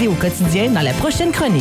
utiliser au quotidien dans la prochaine chronique.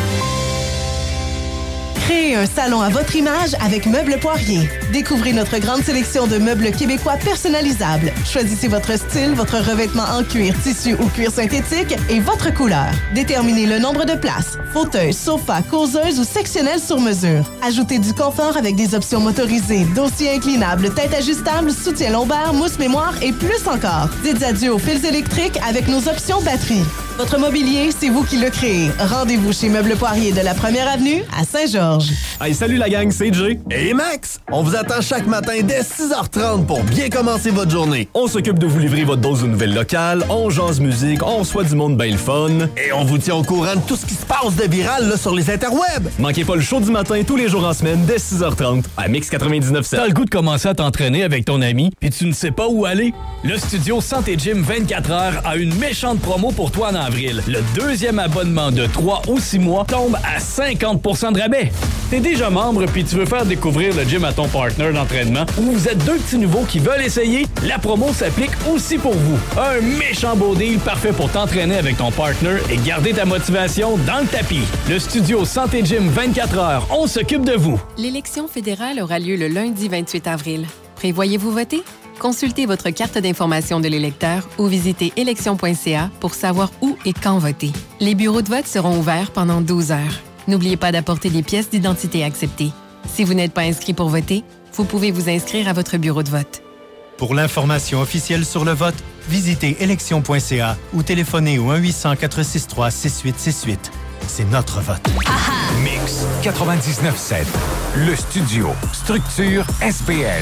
Créez un salon à votre image avec Meubles Poirier. Découvrez notre grande sélection de meubles québécois personnalisables. Choisissez votre style, votre revêtement en cuir, tissu ou cuir synthétique et votre couleur. Déterminez le nombre de places, fauteuils, sofas, causeuses ou sectionnels sur mesure. Ajoutez du confort avec des options motorisées, dossiers inclinables, têtes ajustables, soutien lombaire, mousse mémoire et plus encore. Dites adieu aux fils électriques avec nos options batterie. Votre mobilier, c'est vous qui le créez. Rendez-vous chez Meubles Poirier de la 1er Avenue à Saint-Georges. Hey, salut la gang, c'est Jay. Et Max, on vous attend chaque matin dès 6h30 pour bien commencer votre journée. On s'occupe de vous livrer votre dose de nouvelles locales, on jase musique, on reçoit du monde bien le fun. Et on vous tient au courant de tout ce qui se passe de viral là, sur les interwebs. Manquez pas le show du matin tous les jours en semaine dès 6h30 à Mix 99.7. T'as le goût de commencer à t'entraîner avec ton ami, puis tu ne sais pas où aller? Le studio Santé Gym 24 heures a une méchante promo pour toi en avril. Le deuxième abonnement de 3 ou 6 mois tombe à 50% de rabais. T'es déjà membre puis tu veux faire découvrir le gym à ton partenaire d'entraînement ou vous êtes deux petits nouveaux qui veulent essayer? La promo s'applique aussi pour vous. Un méchant beau deal parfait pour t'entraîner avec ton partenaire et garder ta motivation dans le tapis. Le studio Santé Gym 24 heures, on s'occupe de vous. L'élection fédérale aura lieu le lundi 28 avril. Prévoyez-vous voter? Consultez votre carte d'information de l'électeur ou visitez élection.ca pour savoir où et quand voter. Les bureaux de vote seront ouverts pendant 12 heures. N'oubliez pas d'apporter des pièces d'identité acceptées. Si vous n'êtes pas inscrit pour voter, vous pouvez vous inscrire à votre bureau de vote. Pour l'information officielle sur le vote, visitez élection.ca ou téléphonez au 1-800-463-6868. C'est notre vote. Mix 99.7. Le studio. Structure SPL.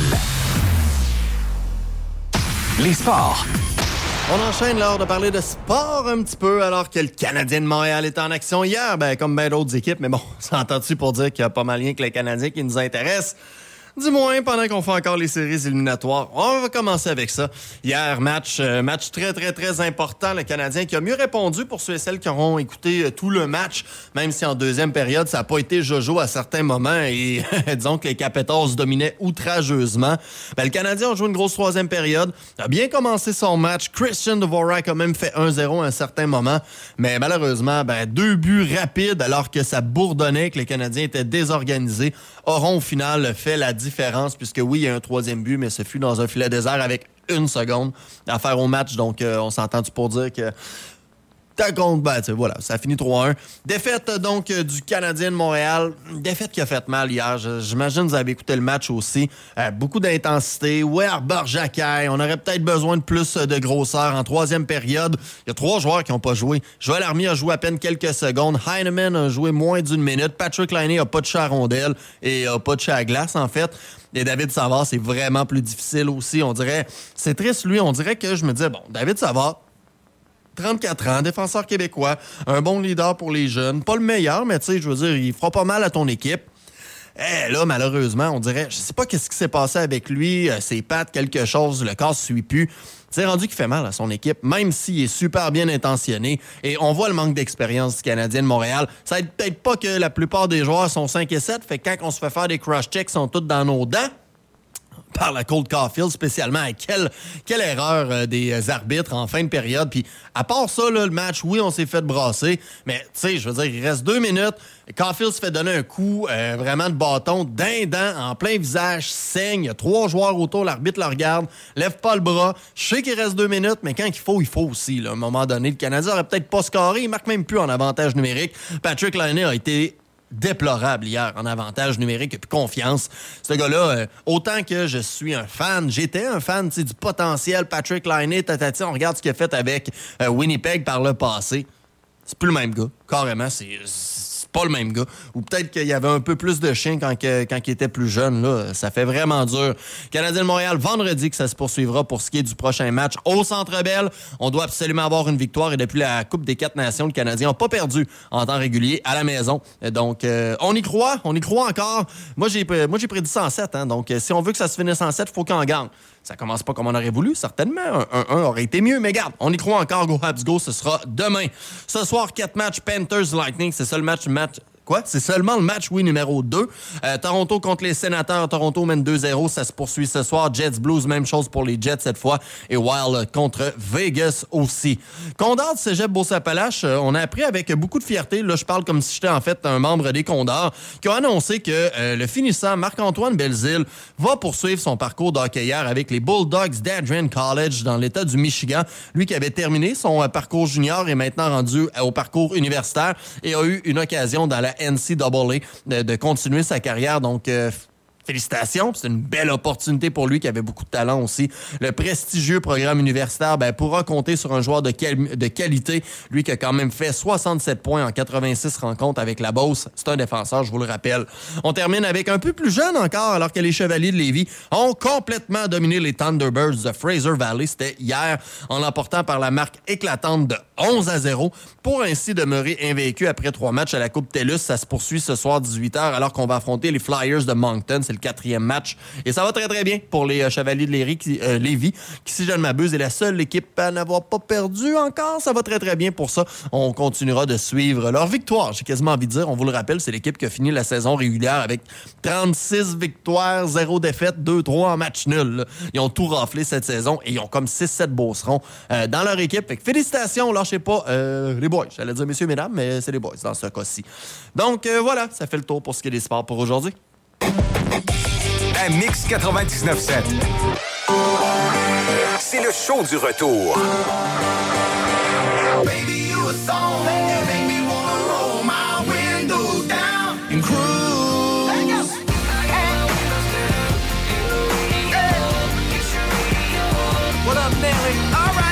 Les sports. On enchaîne l'heure de parler de sport un petit peu alors que le Canadien de Montréal est en action hier, comme bien d'autres équipes. Mais bon, s'entend-tu pour dire qu'il y a pas mal rien que les Canadiens qui nous intéressent? Du moins, pendant qu'on fait encore les séries éliminatoires. On va commencer avec ça. Hier, match très, très, très important. Le Canadien qui a mieux répondu pour ceux et celles qui auront écouté tout le match, même si en deuxième période, ça n'a pas été jojo à certains moments et disons que les Capitals dominaient outrageusement. Le Canadien a joué une grosse troisième période, a bien commencé son match. Christian Dvorak a même fait 1-0 à un certain moment, mais malheureusement, 2 buts rapides alors que ça bourdonnait, que les Canadiens étaient désorganisés, auront au final fait la différence, puisque oui, il y a un troisième but, mais ce fut dans un filet désert avec 1 seconde à faire au match. Donc, on s'entend-tu pour dire que voilà, ça a fini 3-1. Défaite donc du Canadien de Montréal. Défaite qui a fait mal hier. J'imagine que vous avez écouté le match aussi. Beaucoup d'intensité. Barjacaille. On aurait peut-être besoin de plus de grosseur en troisième période. Il y a 3 joueurs qui n'ont pas joué. Joël Armia a joué à peine quelques secondes. Heinemann a joué moins d'1 minute. Patrick Laine n'a pas de chat à rondelle et n'a pas de chat à glace, en fait. Et David Savard, c'est vraiment plus difficile aussi. On dirait, c'est triste, lui. On dirait que je me disais, David Savard, 34 ans, défenseur québécois, un bon leader pour les jeunes. Pas le meilleur, mais tu sais, je veux dire, il fera pas mal à ton équipe. Là, malheureusement, on dirait, je sais pas qu'est-ce qui s'est passé avec lui, ses pattes, quelque chose, le corps ne suit plus. C'est rendu qu'il fait mal à son équipe, même s'il est super bien intentionné. Et on voit le manque d'expérience du Canadien de Montréal. Ça aide peut-être pas que la plupart des joueurs sont 5 et 7, fait que quand on se fait faire des crush-checks, ils sont tous dans nos dents. Par la Cole Caulfield, spécialement. Quelle erreur des arbitres en fin de période. Puis, à part ça, là, le match, oui, on s'est fait brasser, mais, tu sais, je veux dire, il reste 2 minutes. Caulfield se fait donner un coup vraiment de bâton d'un dent en plein visage, saigne. Il y a 3 joueurs autour, l'arbitre le regarde, lève pas le bras. Je sais qu'il reste 2 minutes, mais quand il faut aussi. Là, à un moment donné, le Canadien aurait peut-être pas scoré. Il marque même plus en avantage numérique. Patrick Laine a été déplorable hier en avantage numérique et puis confiance. Ce gars-là, autant que je suis un fan, j'étais un fan du potentiel Patrick Laine, tatati, on regarde ce qu'il a fait avec Winnipeg par le passé. C'est plus le même gars. Carrément, c'est pas le même gars. Ou peut-être qu'il y avait un peu plus de chien quand il était plus jeune. Là. Ça fait vraiment dur. Canadien de Montréal, vendredi que ça se poursuivra pour ce qui est du prochain match au Centre Bell. On doit absolument avoir une victoire et depuis la Coupe des 4 Nations, le Canadien n'a pas perdu en temps régulier à la maison. Donc, on y croit encore. Moi, j'ai prédit 107. Hein, donc, si on veut que ça se finisse en 7, il faut qu'on gagne. Ça commence pas comme on aurait voulu, certainement. Un 1 aurait été mieux, mais garde, on y croit encore. Go Habs Go, ce sera demain. Ce soir, 4 matchs Panthers-Lightning. C'est ça le match Quoi? C'est seulement le match, oui, numéro 2. Toronto contre les Sénateurs. Toronto mène 2-0. Ça se poursuit ce soir. Jets Blues, même chose pour les Jets cette fois. Et Wild contre Vegas aussi. Condor du Cégep Beauce-Appalaches, on a appris avec beaucoup de fierté, là je parle comme si j'étais en fait un membre des Condors, qui ont annoncé que le finissant Marc-Antoine Belzile va poursuivre son parcours d'hockeyeur avec les Bulldogs d'Adrian College dans l'État du Michigan. Lui qui avait terminé son parcours junior est maintenant rendu au parcours universitaire et a eu une occasion dans la NCAA de continuer sa carrière. Donc, félicitations, c'est une belle opportunité pour lui qui avait beaucoup de talent aussi. Le prestigieux programme universitaire pourra compter sur un joueur de qualité. Lui qui a quand même fait 67 points en 86 rencontres avec la Beauce. C'est un défenseur, je vous le rappelle. On termine avec un peu plus jeune encore, alors que les Chevaliers de Lévis ont complètement dominé les Thunderbirds de Fraser Valley. C'était hier, en l'emportant par la marque éclatante de 11-0 pour ainsi demeurer invaincu après 3 matchs à la Coupe TELUS. Ça se poursuit ce soir 18h alors qu'on va affronter les Flyers de Moncton. C'est le 4e match. Et ça va très, très bien pour les Chevaliers de Lévis, qui, si je ne m'abuse, est la seule équipe à n'avoir pas perdu encore. Ça va très, très bien pour ça. On continuera de suivre leur victoire. J'ai quasiment envie de dire, on vous le rappelle, c'est l'équipe qui a fini la saison régulière avec 36 victoires, 0 défaites, 2-3 en match nul. Là. Ils ont tout raflé cette saison et ils ont comme 6-7 beaucerons dans leur équipe. Fait que félicitations, lâchez pas les boys. J'allais dire messieurs, mesdames, mais c'est les boys dans ce cas-ci. Donc voilà, ça fait le tour pour ce qui est des sports pour aujourd'hui. À Mix 99.7. C'est le show du retour. Baby, you a song that make me wanna roll my windows down and cruise. What up, Nelly? All right.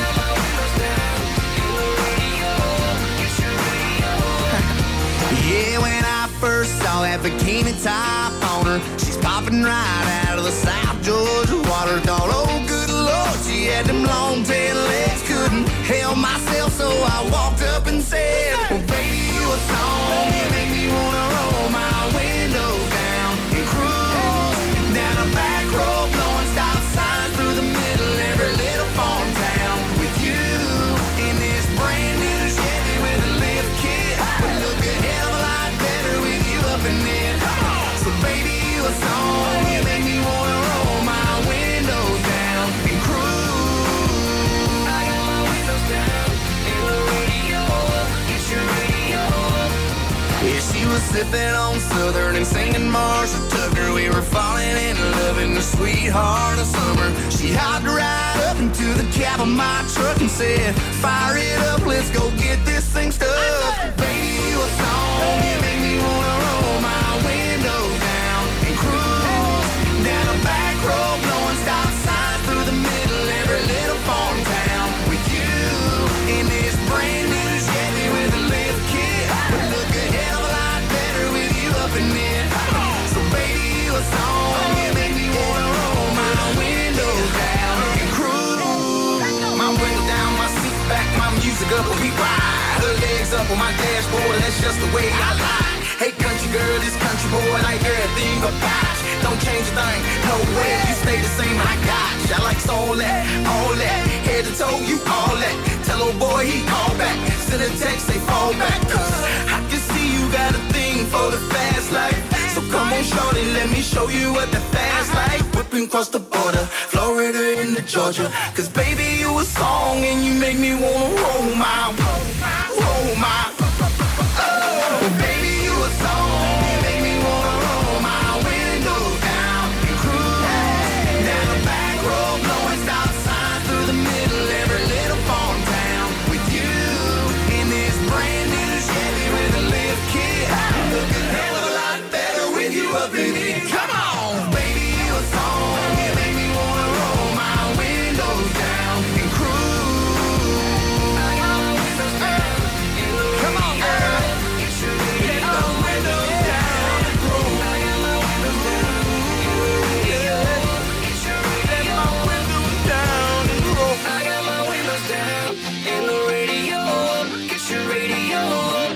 Yeah, when I first saw that bikini top on her, she's popping right out of the South Georgia water. Thought, oh, good Lord, she had them long tail legs. Couldn't help myself, so I walked up and said, well, baby, you a song. You make me wanna roll my windows down and cruise down a back road, blowing stop signs through the middle of every little farm town. With you in this brand new Chevy with a lift kit, would look a hell of a lot better with you up in it. So baby, you a song. You make me wanna roll my windows down and cruise. I got my windows down and the radio up. Get your radio up. Yeah, she was sipping on Southern and singing Marshall Tucker. We were falling in love in the sweetheart of summer. She hopped right up into the cab of my truck and said, fire it up, let's go get this thing stuck. Baby, you a song. You make me wanna roll my windows down and cruise down a back road, blowing stop signs through the middle of every little farm town. With you in this brand new Chevy with a lift kit, would look a hell of a lot better with you up in it. So baby, you a song. You make me wanna roll my windows down and cruise. My window down, my seat back, my music up, we ride. Her legs up on my dashboard, that's just the way I like. Hey country girl, this country boy, like everything about you. Don't change a thing, no way, you stay the same, I got you. I like all that, head to toe, you all that. Tell old boy he call back, send a text, say fall back. Cause I can see you got a thing for the fast life. So come on shorty, let me show you what the fast life. Whipping across the border, Florida into Georgia. Cause baby you a song and you make me wanna roll my. Oh, baby you a song, you make me wanna roll my windows down and cruise down a back road, blowing stop signs through the middle of every little farm town. With you in this brand new Chevy with a lift kit, look a hell of a lot better with you up in it. Come on, baby you a song, you make me wanna roll my windows down and cruise. I got my windows down. Come on, girl. Get those windows down and cruise. I got my windows down. Get my windows down and cruise. I got my windows down and the radio up. Get your radio up.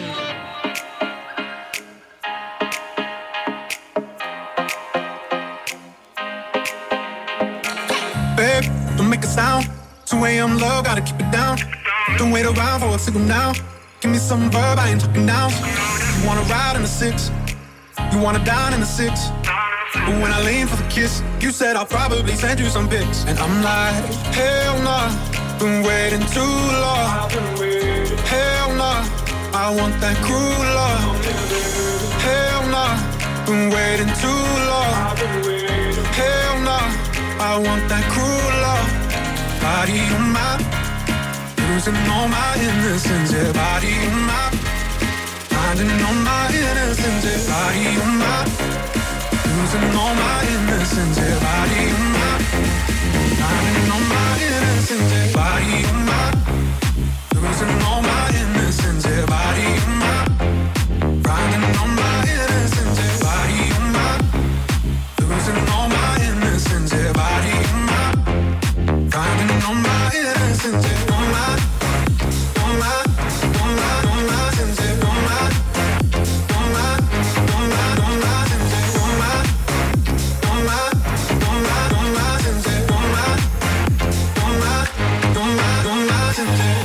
Babe, don't make a sound. 2 a.m. low, gotta keep it down. Don't wait around for a signal now. Give me some verb, I ain't talking now. You wanna ride in the 6, you wanna dine in the 6. But when I lean for the kiss, you said I'll probably send you some pics. And I'm like, hell nah, been waiting too long. Hell nah, I want that cruel love. Hell nah, been waiting too long. Hell nah, I want that cruel love. Body on my, losing all my innocence. Yeah, body on my, finding all my innocence. Yeah, body on my, losing all my innocence. Yeah, body on my, finding all my innocence. Yeah, body on my, losing all my innocence. Yeah, body on my, finding all my innocence. Yeah, body on my, losing all my innocence. Yeah, body on my, finding all my innocence. Yeah, all my, all my, all my, all my innocence. Yeah, all my, all my, all my, all my innocence. Yeah, all my, all my, all my, all my innocence. Yeah, all my, all my, all my, all my innocence.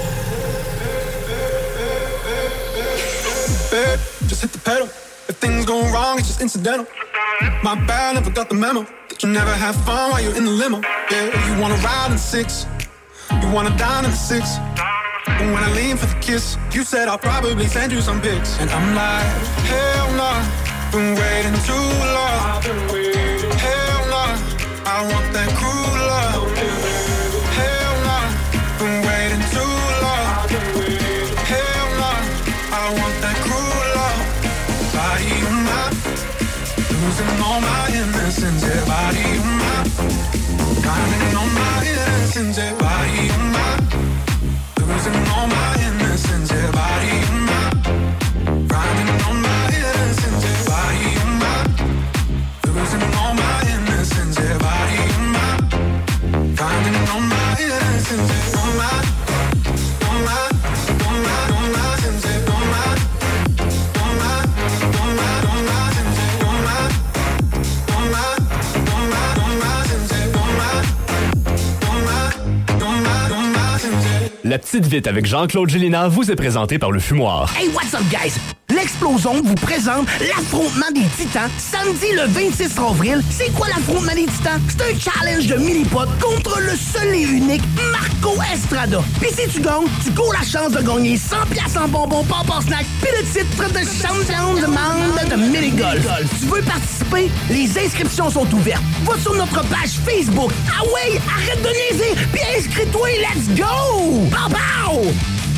Babe, just hit the pedal. If things go wrong, it's just incidental. My bad, never got the memo that you never have fun while you're in the limo. Yeah, you wanna ride in the 6, you wanna dine in the 6. But when I lean for the kiss, you said I'll probably send you some pics. And I'm like, hell nah, been waiting too long. Hell nah, I want that cruel love. Hell nah, been waiting too long. Hell nah, I want that cruel love. Body on my, losing all my innocence. Yeah, body on my, finding all my innocence. Yeah, body on my, losing all my innocence. Yeah, body on my, finding all my innocence. Yeah, body on my, losing all my innocence. Yeah, body on my, finding all my innocence. Yeah, all my, all my, all my, all my innocence. Yeah, all my, all my, all my, all my innocence. Yeah, all my, all my, all my, all my innocence. Yeah, all my, all my, all my, all my innocence. La petite vite avec Jean-Claude Gélinas vous est présentée par le Fumoir. Hey, what's up, guys? L'Explosion vous présente l'affrontement des Titans samedi le 26 avril. C'est quoi l'affrontement des Titans? C'est un challenge de mini-pot contre le seul et unique Marco Estrada. Pis si tu gagnes, tu cours la chance de gagner 100$ en bonbons pop en snack pis le titre de champion du monde de mini-golf. Tu veux participer? Les inscriptions sont ouvertes. Va sur notre page Facebook. Ah ouais, arrête de niaiser pis inscris-toi et let's go! Pow pow!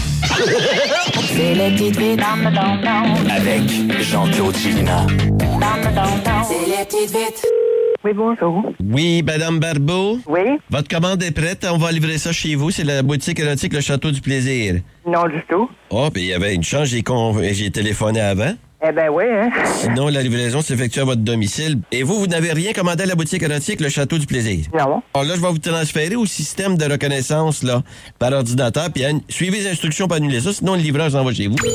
C'est les petites vites avec Jean-Claude Gélinas. C'est les petites vites. Oui, bonjour. Oui, Madame Barbeau? Oui? Votre commande est prête, on va livrer ça chez vous. C'est la boutique érotique Le Château du Plaisir. Non, du tout. Oh, puis il y avait une chance, j'ai téléphoné avant. Eh ben oui, hein? Sinon, la livraison s'effectue à votre domicile. Et vous n'avez rien commandé à la boutique érotique Le Château du Plaisir? Non. Alors là, je vais vous transférer au système de reconnaissance là, par ordinateur, puis suivez les instructions pour annuler ça, sinon le livreur s'en va chez vous.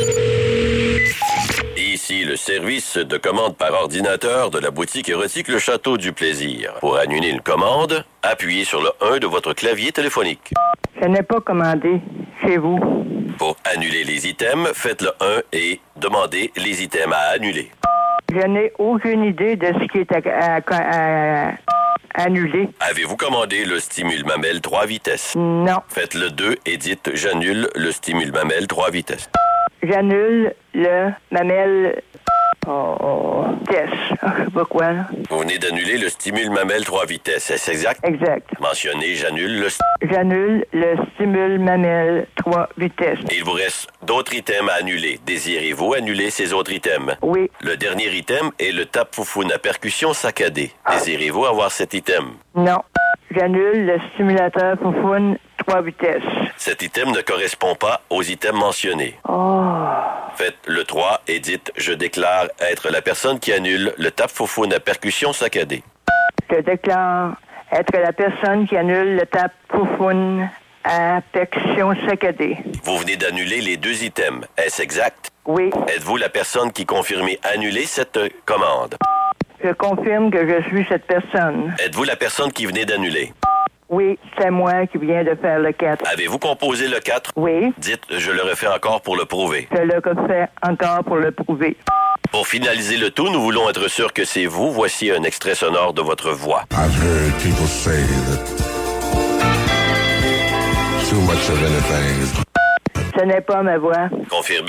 Ici le service de commande par ordinateur de la boutique érotique Le Château du Plaisir. Pour annuler une commande, appuyez sur le 1 de votre clavier téléphonique. Je n'ai pas commandé chez vous. Pour annuler les items, faites le 1 et demandez les items à annuler. Je n'ai aucune idée de ce qui est à annuler. Avez-vous commandé le stimule mamelle 3 vitesses? Non. Faites le 2 et dites « J'annule le stimule mamelle 3 vitesses ». J'annule le mamelle... vitesse. Je sais pas quoi, là. Vous venez d'annuler le stimule mamelle 3 vitesses, est-ce exact? Exact. Mentionnez « J'annule le... » J'annule le stimule mamelle 3 vitesses. Et il vous reste d'autres items à annuler. Désirez-vous annuler ces autres items? Oui. Le dernier item est le tape-foufoune à percussion saccadée. Désirez-vous avoir cet item? Non. J'annule le stimulateur foufoune 3 vitesses. Cet item ne correspond pas aux items mentionnés. Faites le 3 et dites « Je déclare être la personne qui annule le tape-foufoune à percussion saccadée ». Je déclare être la personne qui annule le tape-foufoune à percussion saccadée. Vous venez d'annuler les 2 items. Est-ce exact? Oui. Êtes-vous la personne qui confirme annuler cette commande? Je confirme que je suis cette personne. Êtes-vous la personne qui venait d'annuler? Oui, c'est moi qui viens de faire le 4. Avez-vous composé le 4? Oui. Dites, je le refais encore pour le prouver. Je le refais encore pour le prouver. Pour finaliser le tout, nous voulons être sûrs que c'est vous. Voici un extrait sonore de votre voix. I've heard people say that too much of anything. Ce n'est pas ma voix. Confirmez.